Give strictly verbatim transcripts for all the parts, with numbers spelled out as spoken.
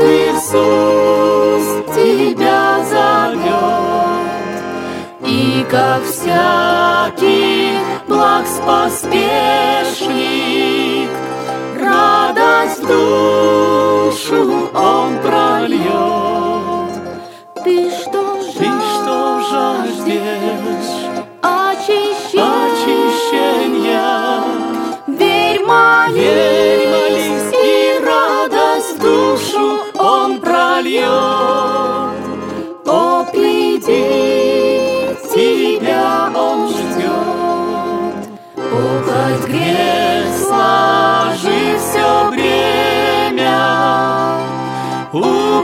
Иисус тебя зовет, и как всякий благ споспешник, радость в душу Он прольет. Ты что Ты что жаждешь очищения? очищения? Верь, молись, Верь, молись, и радость в душу Он прольет. О, приди, тебя Он ждет. Похоть, грех, сложи все бремя у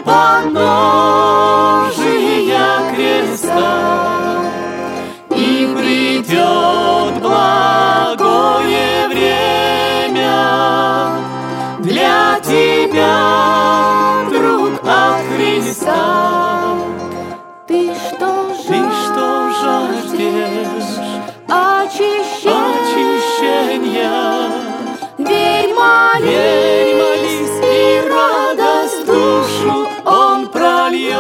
подножия креста, и придет благое время для тебя, друг от Христа. ты что Ты что жаждешь очищения? очищения? Верь, молись, Верь, молись, и радость в душу Он прольет.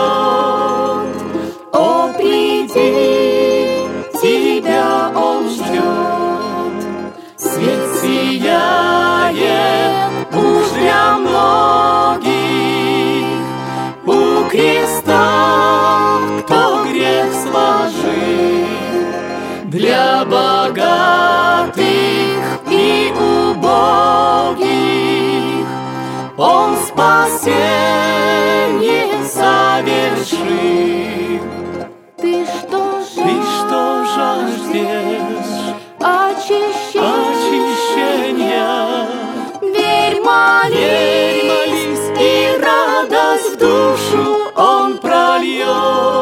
О, приди, тебя Он ждет. Свет сияет уж для многих у креста, кто грех сложил, для богатых и убогих Он спасение совершил. ты что Ты что жаждешь очищения? очищения? Верь, молись, Верь, молись, и радость в душу Он прольет.